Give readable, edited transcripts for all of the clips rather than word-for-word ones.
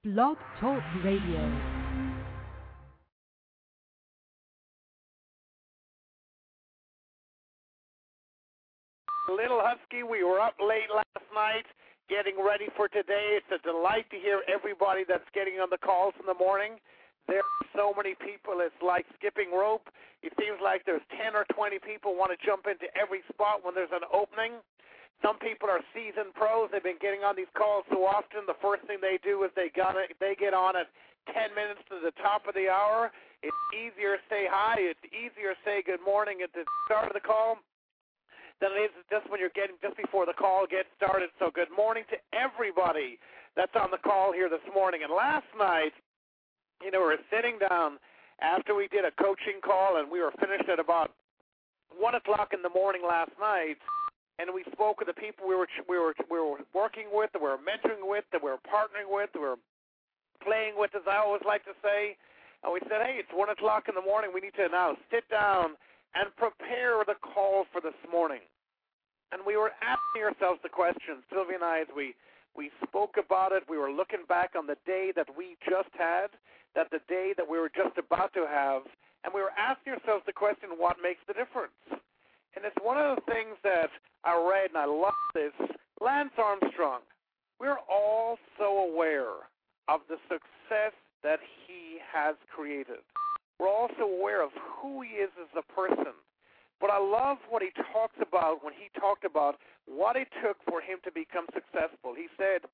Blog Talk Radio. Little Husky, we were up late last night getting ready for today. It's a delight to hear everybody that's getting on the calls in the morning. There are so many people, it's like skipping rope. It seems like there's 10 or 20 people want to jump into every spot when there's an opening. Some people are seasoned pros. They've been getting on these calls so often. The first thing they do is they get on at 10 minutes to the top of the hour. It's easier to say hi. It's easier to say good morning at the start of the call than it is just when you're getting just before the call gets started. So good morning to everybody that's on the call here this morning. And last night, we were sitting down after we did a coaching call, and we were finished at about 1 o'clock in the morning last night, and we spoke with the people we were working with, that we were mentoring with, that we were partnering with, that we were playing with, as I always like to say. And we said, hey, it's 1 o'clock in the morning. We need to now sit down and prepare the call for this morning. And we were asking ourselves the question, Sylvia and I, as we spoke about it, we were looking back on the day that we just had, that the day that we were just about to have, and we were asking ourselves the question, what makes the difference? And it's one of the things that I read, and I love this, Lance Armstrong. We're all so aware of the success that he has created. We're also aware of who he is as a person. But I love what he talks about when he talked about what it took for him to become successful. He said,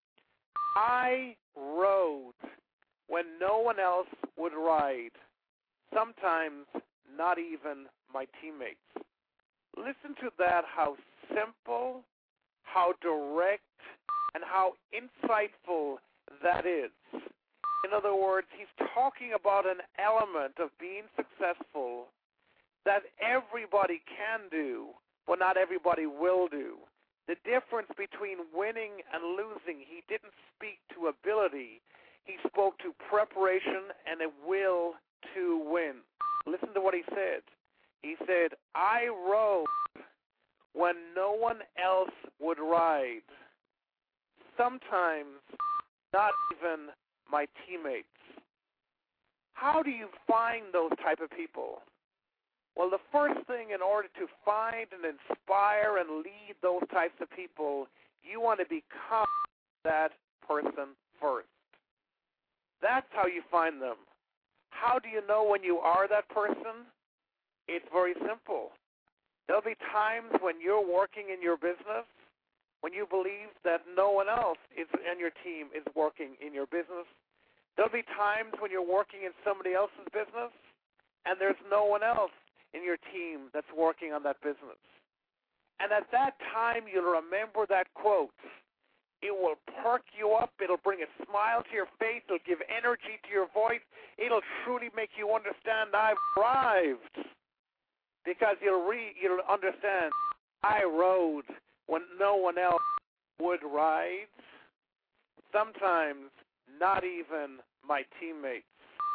I rode when no one else would ride, sometimes not even my teammates. Listen to that, how simple, how direct, and how insightful that is. In other words, he's talking about an element of being successful that everybody can do, but not everybody will do. The difference between winning and losing, he didn't speak to ability. He spoke to preparation and a will to win. Listen to what he said. He said, I rode when no one else would ride, sometimes not even my teammates. How do you find those type of people? Well, the first thing, in order to find and inspire and lead those types of people, you want to become that person first. That's how you find them. How do you know when you are that person? It's very simple. There'll be times when you're working in your business, when you believe that no one else in your team is working in your business. There'll be times when you're working in somebody else's business, and there's no one else in your team that's working on that business. And at that time, you'll remember that quote. It will perk you up. It'll bring a smile to your face. It'll give energy to your voice. It'll truly make you understand I've arrived. Because you'll understand I rode when no one else would ride. Sometimes not even my teammates.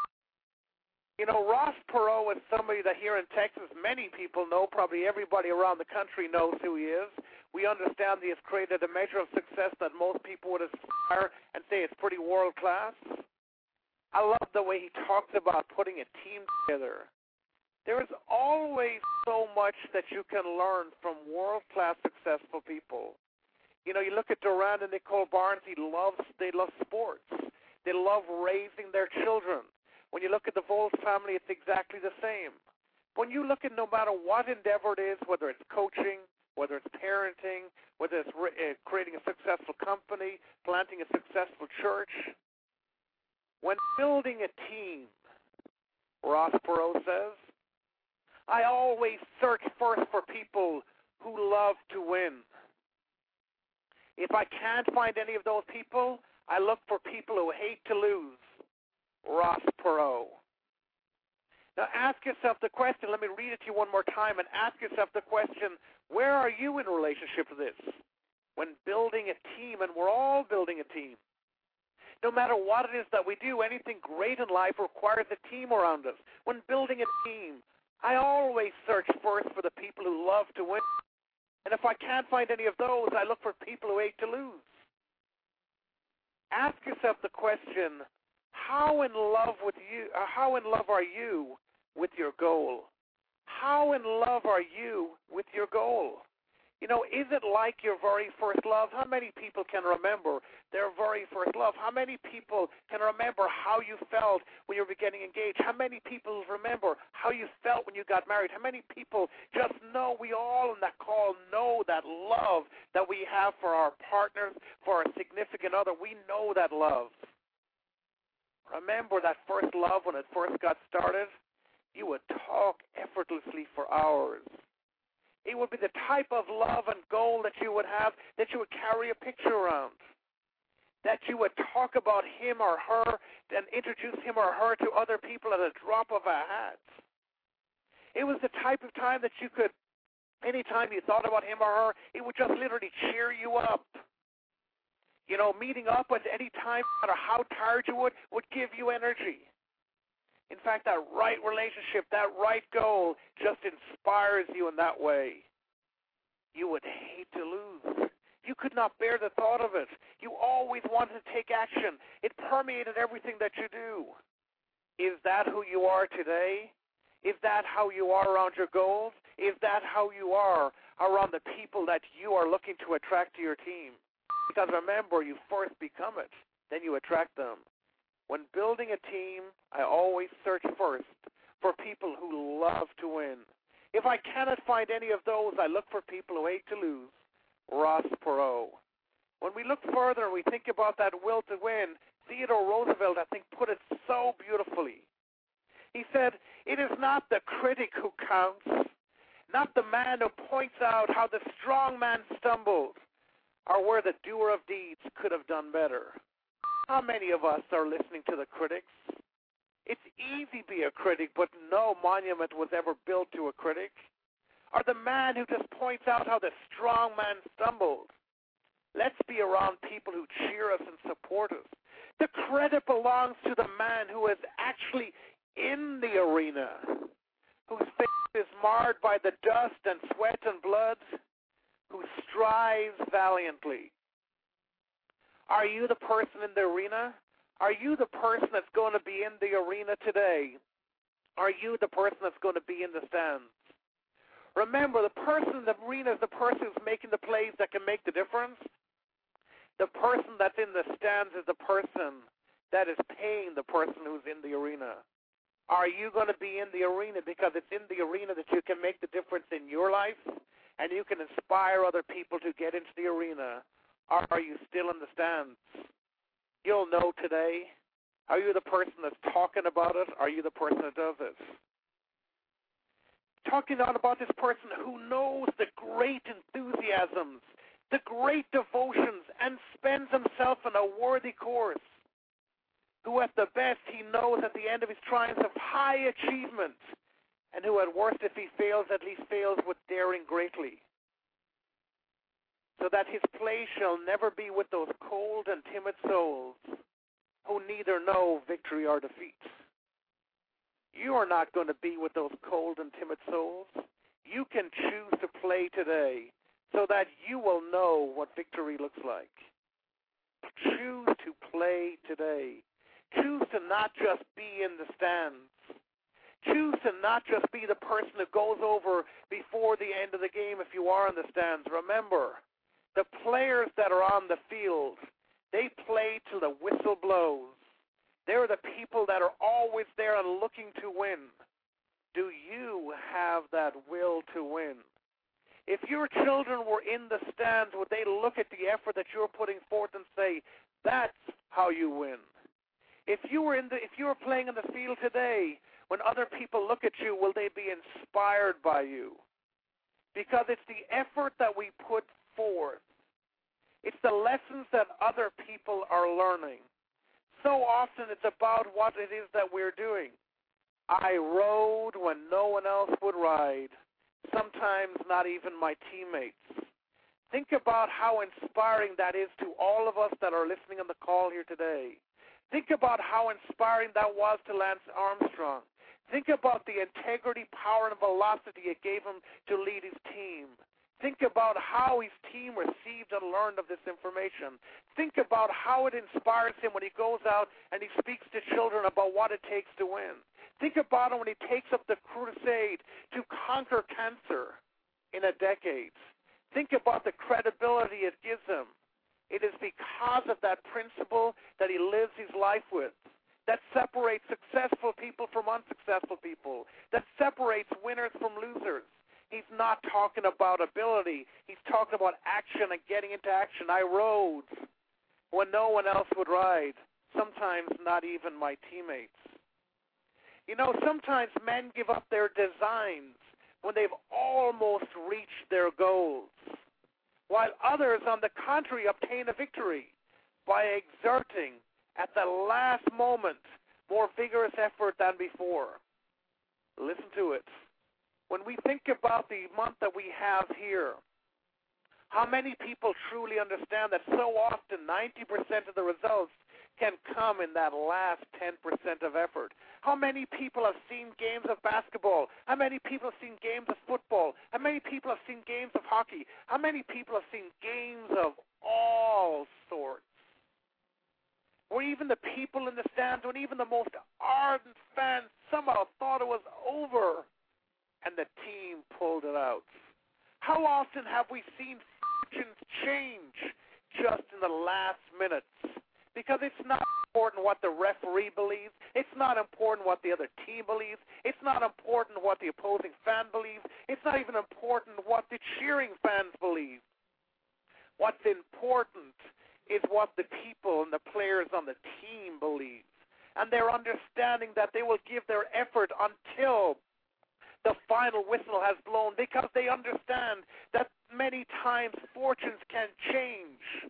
Ross Perot is somebody that here in Texas many people know. Probably everybody around the country knows who he is. We understand he has created a measure of success that most people would aspire and say it's pretty world class. I love the way he talks about putting a team together. There is always so much that you can learn from world-class successful people. You look at Durant and Nicole Barnes, they love sports. They love raising their children. When you look at the Vols family, it's exactly the same. When you look at no matter what endeavor it is, whether it's coaching, whether it's parenting, whether it's creating a successful company, planting a successful church, when building a team, Ross Perot says, I always search first for people who love to win. If I can't find any of those people, I look for people who hate to lose. Ross Perot. Now ask yourself the question, let me read it to you one more time, and ask yourself the question, where are you in relationship to this? When building a team, and we're all building a team. No matter what it is that we do, anything great in life requires a team around us. When building a team, I always search first for the people who love to win. And if I can't find any of those, I look for people who hate to lose. Ask yourself the question, how in love are you with your goal? How in love are you with your goal? Is it like your very first love? How many people can remember their very first love? How many people can remember how you felt when you were getting engaged? How many people remember how you felt when you got married? How many people just know, we all in that call know that love that we have for our partners, for our significant other? We know that love. Remember that first love when it first got started? You would talk effortlessly for hours. It would be the type of love and goal that you would have, that you would carry a picture around, that you would talk about him or her and introduce him or her to other people at a drop of a hat. It was the type of time that you could, anytime you thought about him or her, it would just literally cheer you up. Meeting up at any time, no matter how tired you would give you energy. In fact, that right relationship, that right goal just inspires you in that way. You would hate to lose. You could not bear the thought of it. You always wanted to take action. It permeated everything that you do. Is that who you are today? Is that how you are around your goals? Is that how you are around the people that you are looking to attract to your team? Because remember, you first become it, then you attract them. When building a team, I always search first for people who love to win. If I cannot find any of those, I look for people who hate to lose. Ross Perot. When we look further and we think about that will to win, Theodore Roosevelt, I think, put it so beautifully. He said, it is not the critic who counts, not the man who points out how the strong man stumbled, or where the doer of deeds could have done better. How many of us are listening to the critics? It's easy to be a critic, but no monument was ever built to a critic. Or the man who just points out how the strong man stumbled. Let's be around people who cheer us and support us. The credit belongs to the man who is actually in the arena, whose face is marred by the dust and sweat and blood, who strives valiantly. Are you the person in the arena? Are you the person that's going to be in the arena today? Are you the person that's going to be in the stands? Remember, the person in the arena is the person who's making the plays that can make the difference. The person that's in the stands is the person that is paying the person who's in the arena. Are you going to be in the arena because it's in the arena that you can make the difference in your life and you can inspire other people to get into the arena? Or are you still in the stands? You'll know today. Are you the person that's talking about it? Are you the person that does it? Talking on about this person who knows the great enthusiasms, the great devotions, and spends himself in a worthy course. Who at the best he knows at the end of his triumphs of high achievement, and who at worst if he fails, at least fails with daring greatly. So that his place shall never be with those cold and timid souls who neither know victory or defeat. You are not going to be with those cold and timid souls. You can choose to play today so that you will know what victory looks like. Choose to play today. Choose to not just be in the stands. Choose to not just be the person who goes over before the end of the game if you are in the stands. Remember, the players that are on the field, they play till the whistle blows. They're the people that are always there and looking to win. Do you have that will to win? If your children were in the stands, would they look at the effort that you're putting forth and say, that's how you win? If you were playing in the field today, when other people look at you, will they be inspired by you? Because it's the effort that we put forth. It's the lessons that other people are learning. So often it's about what it is that we're doing. I rode when no one else would ride, sometimes not even my teammates. Think about how inspiring that is to all of us that are listening on the call here today. Think about how inspiring that was to Lance Armstrong. Think about the integrity, power, and velocity it gave him to lead his team. Think about how his team received and learned of this information. Think about how it inspires him when he goes out and he speaks to children about what it takes to win. Think about it when he takes up the crusade to conquer cancer in a decade. Think about the credibility it gives him. It is because of that principle that he lives his life with, that separates successful people from unsuccessful people, that separates winners from losers. He's not talking about ability. He's talking about action and getting into action. I rode when no one else would ride, sometimes not even my teammates. You know, sometimes men give up their designs when they've almost reached their goals, while others, on the contrary, obtain a victory by exerting at the last moment more vigorous effort than before. Listen to it. When we think about the month that we have here, how many people truly understand that so often 90% of the results can come in that last 10% of effort? How many people have seen games of basketball? How many people have seen games of football? How many people have seen games of hockey? How many people have seen games of all sorts? Where even the people in the stands, when even the most ardent fans somehow thought it was over, and the team pulled it out. How often have we seen fortunes change just in the last minutes? Because it's not important what the referee believes. It's not important what the other team believes. It's not important what the opposing fan believes. It's not even important what the cheering fans believe. What's important is what the people and the players on the team believe. And their understanding that they will give their effort until the final whistle has blown, because they understand that many times fortunes can change.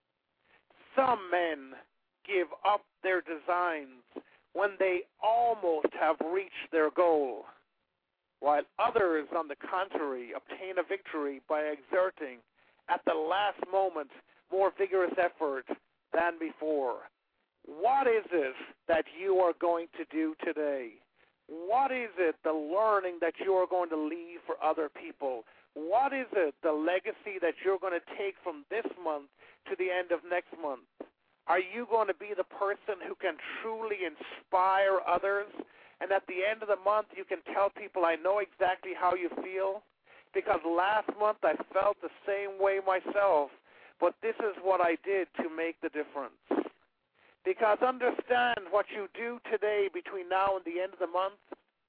Some men give up their designs when they almost have reached their goal, while others, on the contrary, obtain a victory by exerting at the last moment more vigorous effort than before. What is it that you are going to do today? What is it, the learning that you are going to leave for other people? What is it, the legacy that you're going to take from this month to the end of next month? Are you going to be the person who can truly inspire others? And at the end of the month, you can tell people, I know exactly how you feel, because last month I felt the same way myself, but this is what I did to make the difference. Because understand, what you do today between now and the end of the month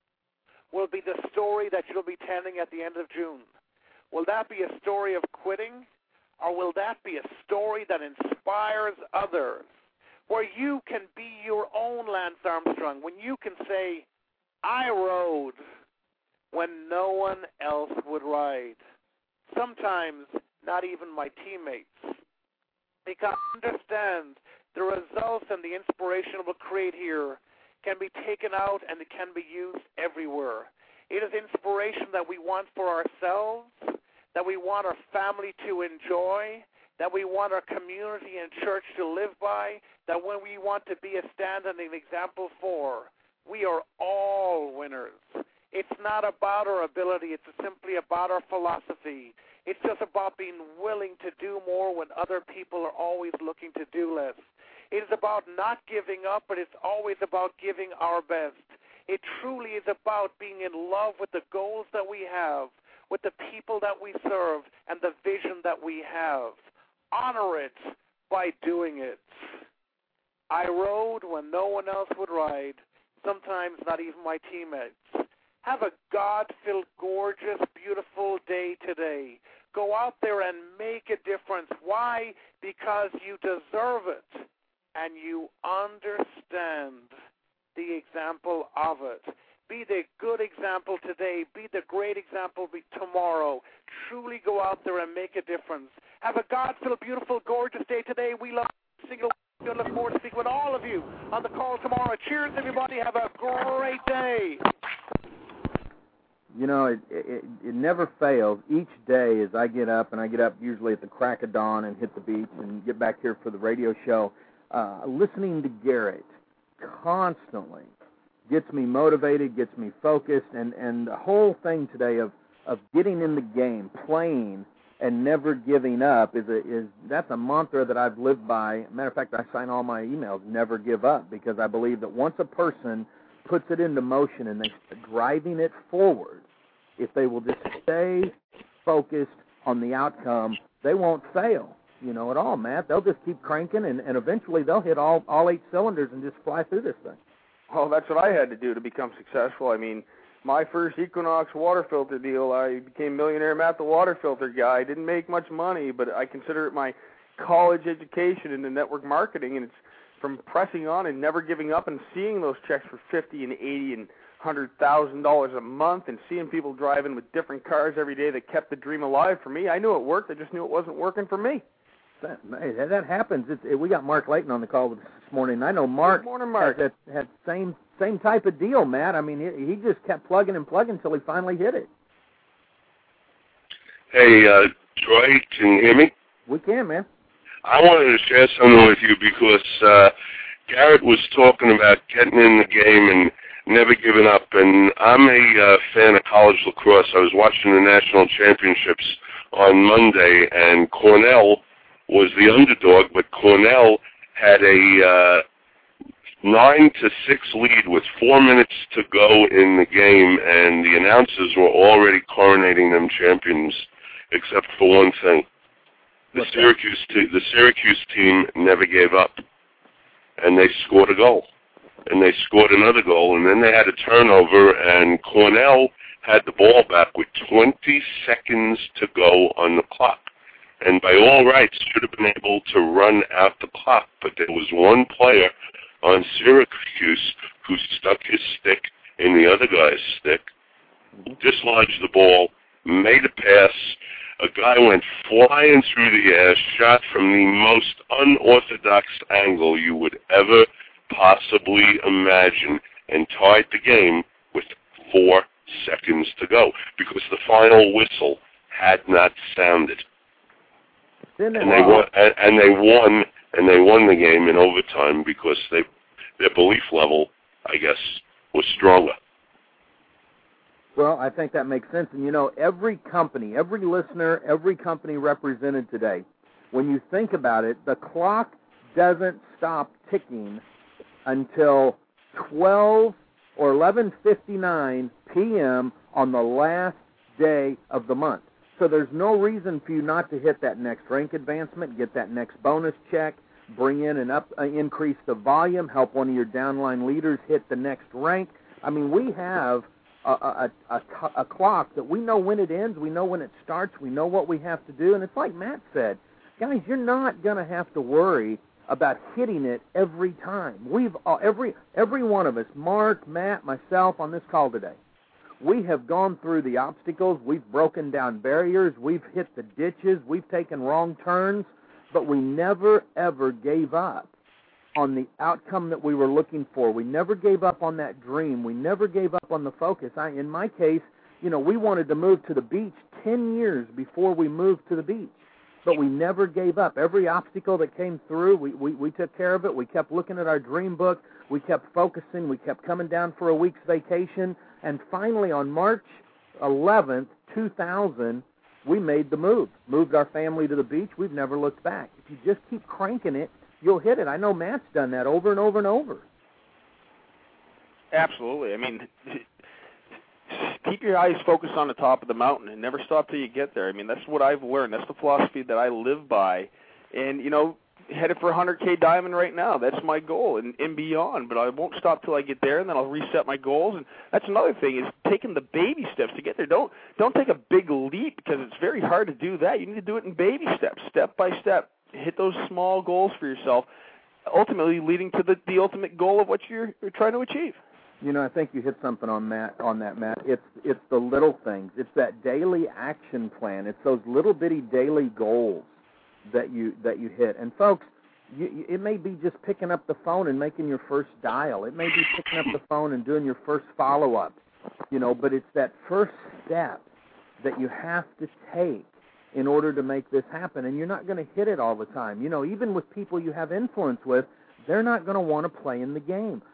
will be the story that you'll be telling at the end of June. Will that be a story of quitting, or will that be a story that inspires others, where you can be your own Lance Armstrong, when you can say, I rode when no one else would ride, sometimes not even my teammates? Because understand, the results and the inspiration it will create here can be taken out and it can be used everywhere. It is inspiration that we want for ourselves, that we want our family to enjoy, that we want our community and church to live by, that when we want to be a stand and an example for. We are all winners. It's not about our ability. It's simply about our philosophy. It's just about being willing to do more when other people are always looking to do less. It is about not giving up, but it's always about giving our best. It truly is about being in love with the goals that we have, with the people that we serve, and the vision that we have. Honor it by doing it. I rode when no one else would ride, sometimes not even my teammates. Have a God-filled, gorgeous, beautiful day today. Go out there and make a difference. Why? Because you deserve it, and you understand the example of it. Be the good example today. Be the great example tomorrow. Truly go out there and make a difference. Have a God-filled, beautiful, gorgeous day today. We love every single one. Look forward to speaking with all of you on the call tomorrow. Cheers, everybody. Have a great day. You know, it never fails. Each day as I get up, and I get up usually at the crack of dawn and hit the beach and get back here for the radio show, listening to Garrett constantly gets me motivated, gets me focused, and the whole thing today of of getting in the game, playing, and never giving up that's a mantra that I've lived by. Matter of fact, I sign all my emails, never give up, because I believe that once a person puts it into motion and they start driving it forward, if they will just stay focused on the outcome, they won't fail, at all, Matt. They'll just keep cranking, and eventually they'll hit all 8 cylinders and just fly through this thing. Well, that's what I had to do to become successful. I mean, my first Equinox water filter deal, I became millionaire Matt the water filter guy. I didn't make much money, but I consider it my college education in the network marketing, and it's from pressing on and never giving up and seeing those checks for $50 and $80 and $100,000 a month and seeing people driving with different cars every day that kept the dream alive for me. I knew it worked. I just knew it wasn't working for me. That happens. We got Mark Layton on the call with us this morning. I know Mark, Good morning, Mark. had same type of deal, Matt. I mean, he just kept plugging and plugging until he finally hit it. Hey, Troy, can you hear me? We can, man. I wanted to share something with you because Garrett was talking about getting in the game and never giving up, and I'm a fan of college lacrosse. I was watching the national championships on Monday, and Cornell was the underdog, but Cornell had a 9-6 lead with 4 minutes to go in the game, and the announcers were already coronating them champions, except for one thing. The Syracuse team never gave up, and they scored a goal, and they scored another goal, and then they had a turnover, and Cornell had the ball back with 20 seconds to go on the clock, and by all rights should have been able to run out the clock, but there was one player on Syracuse who stuck his stick in the other guy's stick, dislodged the ball, made a pass. A guy went flying through the air, shot from the most unorthodox angle you would ever possibly imagine, and tied the game with 4 seconds to go because the final whistle had not sounded. And they won the game in overtime because their belief level, I guess, was stronger. Well, I think that makes sense. And, every company, every listener, every company represented today, when you think about it, the clock doesn't stop ticking until 12 or 11:59 p.m. on the last day of the month. So there's no reason for you not to hit that next rank advancement, get that next bonus check, bring in increase the volume, help one of your downline leaders hit the next rank. I mean, we have a clock that we know when it ends, we know when it starts, we know what we have to do, and it's like Matt said, guys, you're not going to have to worry about hitting it every time. We've every one of us, Mark, Matt, myself, on this call today, we have gone through the obstacles, we've broken down barriers, we've hit the ditches, we've taken wrong turns, but we never, ever gave up on the outcome that we were looking for. We never gave up on that dream. We never gave up on the focus. In my case, we wanted to move to the beach 10 years before we moved to the beach, but we never gave up. Every obstacle that came through, we took care of it. We kept looking at our dream book. We kept focusing. We kept coming down for a week's vacation. And finally, on March 11th, 2000, we made the move, moved our family to the beach. We've never looked back. If you just keep cranking it, you'll hit it. I know Matt's done that over and over and over. Absolutely. I mean, keep your eyes focused on the top of the mountain and never stop till you get there. I mean, that's what I've learned. That's the philosophy that I live by. And, headed for 100K diamond right now. That's my goal and beyond. But I won't stop till I get there, and then I'll reset my goals. And that's another thing is taking the baby steps to get there. Don't take a big leap because it's very hard to do that. You need to do it in baby steps, step by step. Hit those small goals for yourself, ultimately leading to the ultimate goal of what you're trying to achieve. I think you hit something on that, Matt. It's the little things. It's that daily action plan. It's those little bitty daily goals that you hit. And folks, it may be just picking up the phone and making your first dial. It may be picking up the phone and doing your first follow-up. But it's that first step that you have to take in order to make this happen. And you're not going to hit it all the time. Even with people you have influence with, they're not going to want to play in the game.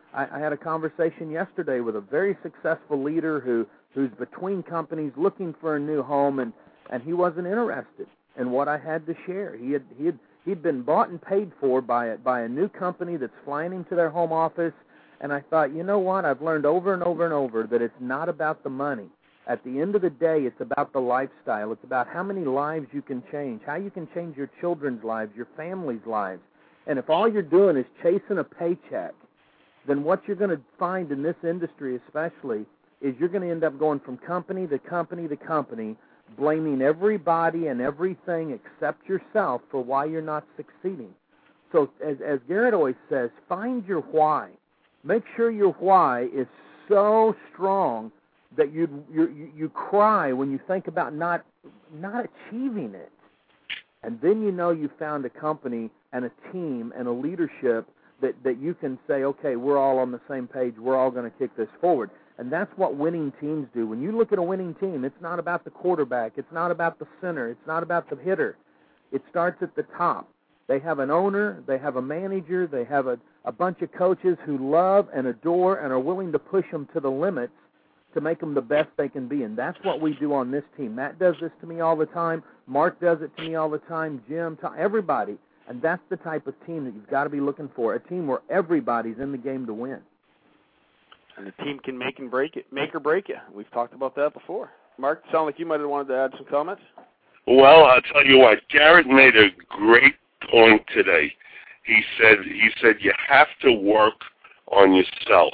I had a conversation yesterday with a very successful leader who's between companies looking for a new home, and he wasn't interested in what I had to share. He'd been bought and paid for by a new company that's flying him to their home office, and I thought, you know what? I've learned over and over and over that it's not about the money. At the end of the day, it's about the lifestyle. It's about how many lives you can change, how you can change your children's lives, your family's lives. And if all you're doing is chasing a paycheck, then what you're going to find in this industry especially is you're going to end up going from company to company to company, blaming everybody and everything except yourself for why you're not succeeding. So as Garrett always says, find your why. Make sure your why is so strong that you cry when you think about not achieving it. And then you know you found a company and a team and a leadership that you can say, okay, we're all on the same page, we're all going to kick this forward. And that's what winning teams do. When you look at a winning team, it's not about the quarterback, it's not about the center, it's not about the hitter. It starts at the top. They have an owner, they have a manager, they have a bunch of coaches who love and adore and are willing to push them to the limits to make them the best they can be. And that's what we do on this team. Matt does this to me all the time. Mark does it to me all the time. Jim, everybody. And that's the type of team that you've got to be looking for, a team where everybody's in the game to win. And the team can make or break you. We've talked about that before. Mark, it sounds like you might have wanted to add some comments. Well, I'll tell you what, Garrett made a great point today. He said you have to work on yourself,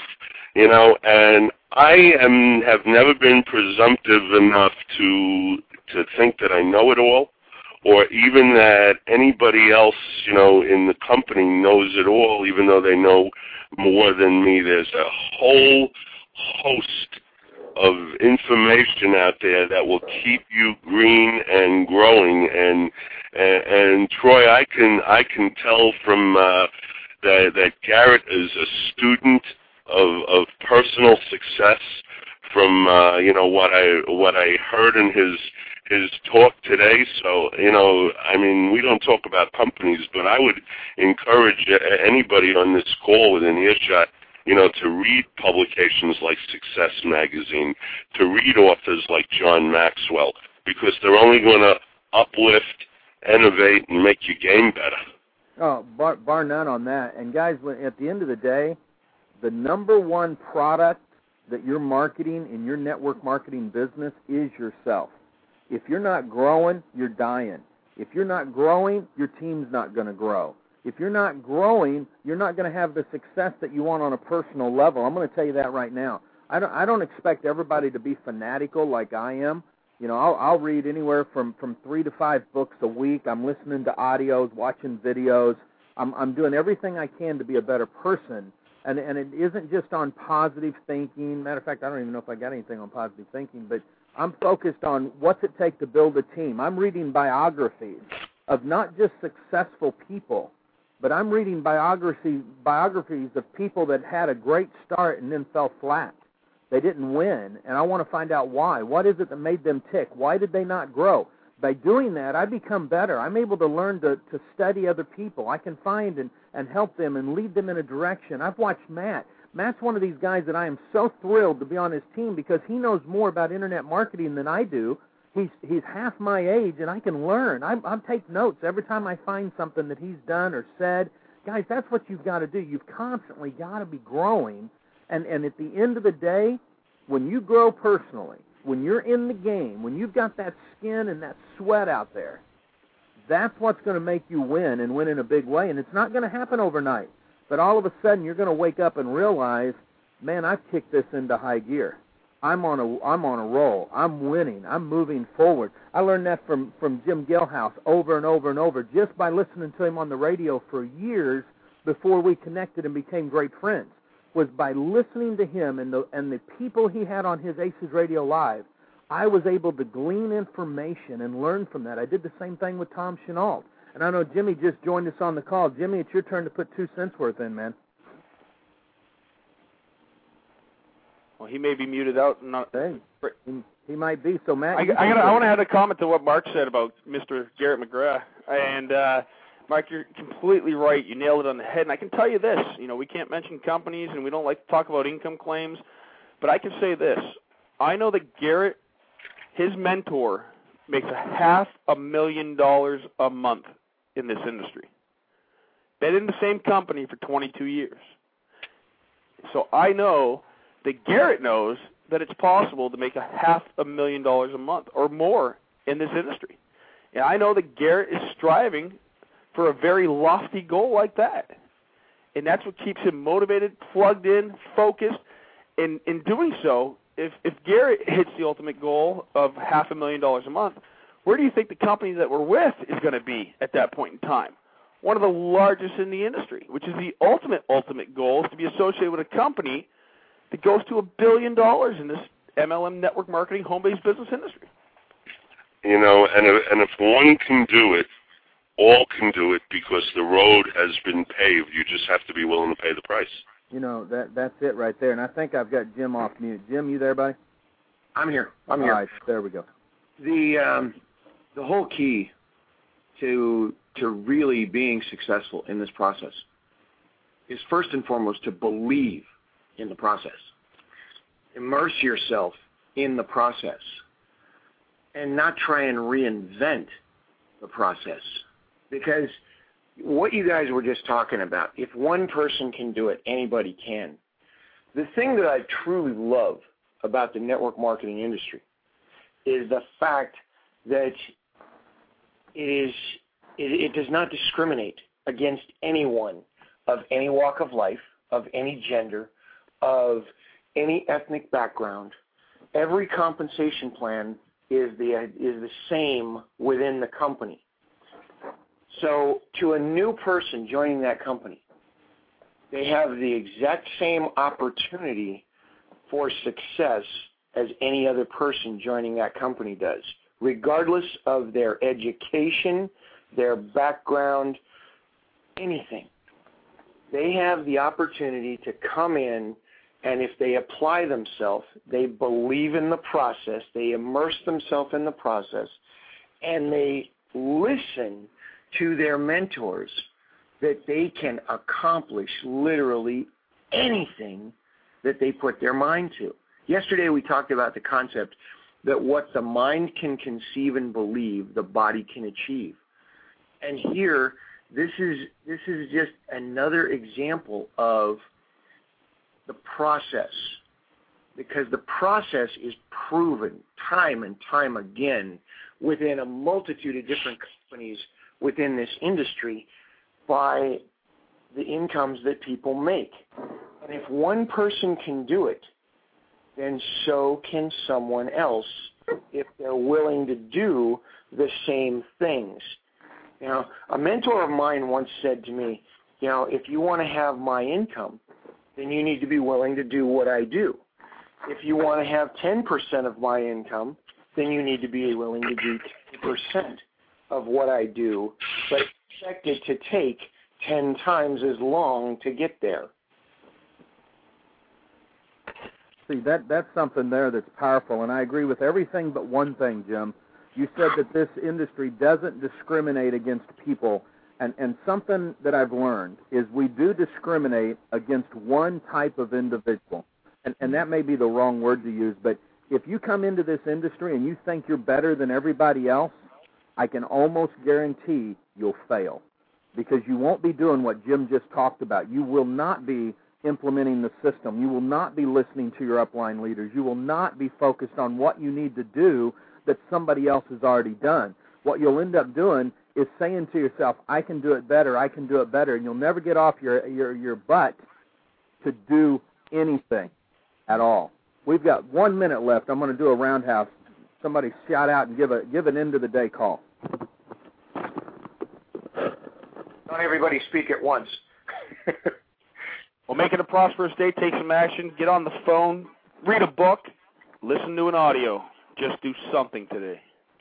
and I have never been presumptive enough to think that I know it all, or even that anybody else, in the company knows it all, even though they know more than me. There's a whole host of information out there that will keep you green and growing. And Troy, I can tell from that Garrett is a student of personal success from what I heard in his talk today. So we don't talk about companies, but I would encourage anybody on this call within earshot, to read publications like Success Magazine, to read authors like John Maxwell, because they're only going to uplift, innovate, and make your game better. Oh, bar none on that. And guys, at the end of the day, the number one product that you're marketing in your network marketing business is yourself. If you're not growing, you're dying. If you're not growing, your team's not going to grow. If you're not growing, you're not going to have the success that you want on a personal level. I'm going to tell you that right now. I don't expect everybody to be fanatical like I am. I'll read anywhere from 3 to 5 books a week. I'm listening to audios, watching videos. I'm doing everything I can to be a better person. And it isn't just on positive thinking. Matter of fact, I don't even know if I got anything on positive thinking, but I'm focused on what's it take to build a team. I'm reading biographies of not just successful people, but I'm reading biographies of people that had a great start and then fell flat. They didn't win, and I want to find out why. What is it that made them tick? Why did they not grow? By doing that, I become better. I'm able to learn to study other people. I can find and help them and lead them in a direction. I've watched Matt. Matt's one of these guys that I am so thrilled to be on his team because he knows more about internet marketing than I do. He's half my age, and I can learn. I take notes every time I find something that he's done or said. Guys, that's what you've got to do. You've constantly got to be growing. And at the end of the day, when you grow personally, when you're in the game, when you've got that skin and that sweat out there, that's what's going to make you win and win in a big way. And it's not going to happen overnight. But all of a sudden, you're going to wake up and realize, man, I've kicked this into high gear. I'm on a roll. I'm winning. I'm moving forward. I learned that from Jim Gilhouse over and over and over just by listening to him on the radio for years before we connected and became great friends. Was by listening to him and the people he had on his Aces Radio Live, I was able to glean information and learn from that. I did the same thing with Tom Chenault. And I know Jimmy just joined us on the call. Jimmy, it's your turn to put 2 cents worth in, man. Well, he may be muted out. Hey, he might be. So, Matt, I want to add a comment to what Mark said about Mr. Garrett McGrath. And Mike, you're completely right. You nailed it on the head. And I can tell you this, we can't mention companies and we don't like to talk about income claims, but I can say this. I know that Garrett, his mentor, makes $500,000 a month in this industry. Been in the same company for 22 years. So I know that Garrett knows that it's possible to make $500,000 a month or more in this industry. And I know that Garrett is striving for a very lofty goal like that. And that's what keeps him motivated, plugged in, focused. And in doing so, if Garrett hits the ultimate goal of $500,000 a month, where do you think the company that we're with is going to be at that point in time? One of the largest in the industry, which is the ultimate goal, is to be associated with a company that goes to $1 billion in this MLM network marketing home-based business industry. And if one can do it, all can do it because the road has been paved. You just have to be willing to pay the price. That's it right there. And I think I've got Jim off mute. Jim, you there, buddy? I'm here. All right, there we go. The whole key to really being successful in this process is first and foremost to believe in the process. Immerse yourself in the process and not try and reinvent the process. Because what you guys were just talking about, if one person can do it, anybody can. The thing that I truly love about the network marketing industry is the fact that it does not discriminate against anyone of any walk of life, of any gender, of any ethnic background. Every compensation plan is the same within the company. So to a new person joining that company, they have the exact same opportunity for success as any other person joining that company does, regardless of their education, their background, anything. They have the opportunity to come in, and if they apply themselves, they believe in the process, they immerse themselves in the process, and they listen to their mentors, that they can accomplish literally anything that they put their mind to. Yesterday we talked about the concept that what the mind can conceive and believe, the body can achieve. And here, this is just another example of the process, because the process is proven time and time again within a multitude of different companies within this industry by the incomes that people make. And if one person can do it, then so can someone else if they're willing to do the same things. Now, a mentor of mine once said to me, if you want to have my income, then you need to be willing to do what I do. If you want to have 10% of my income, then you need to be willing to do 10% of what I do, but expect it to take 10 times as long to get there. See, that's something there that's powerful, and I agree with everything but one thing, Jim. You said that this industry doesn't discriminate against people, and something that I've learned is we do discriminate against one type of individual, and that may be the wrong word to use, but if you come into this industry and you think you're better than everybody else, I can almost guarantee you'll fail, because you won't be doing what Jim just talked about. You will not be implementing the system. You will not be listening to your upline leaders. You will not be focused on what you need to do that somebody else has already done. What you'll end up doing is saying to yourself, I can do it better, I can do it better, and you'll never get off your butt to do anything at all. We've got 1 minute left. I'm going to do a roundhouse. Somebody shout out and give an end of the day call. Not everybody speak at once. Well, make it a prosperous day. Take some action. Get on the phone. Read a book. Listen to an audio. Just do something today.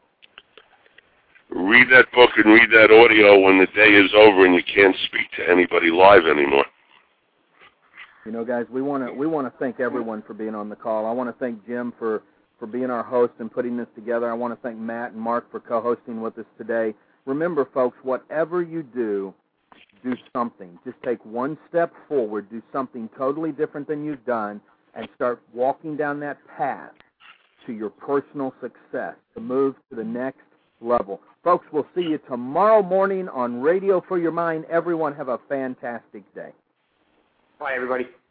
Read that book and read that audio when the day is over and you can't speak to anybody live anymore. Guys, we want to thank everyone for being on the call. I want to thank Jim for being our host and putting this together. I want to thank Matt and Mark for co-hosting with us today. remember, folks, whatever you do something. Just take one step forward, do something totally different than you've done, and start walking down that path to your personal success, to move to the next level. Folks, we'll see you tomorrow morning on Radio for Your Mind. Everyone have a fantastic day. Bye, everybody.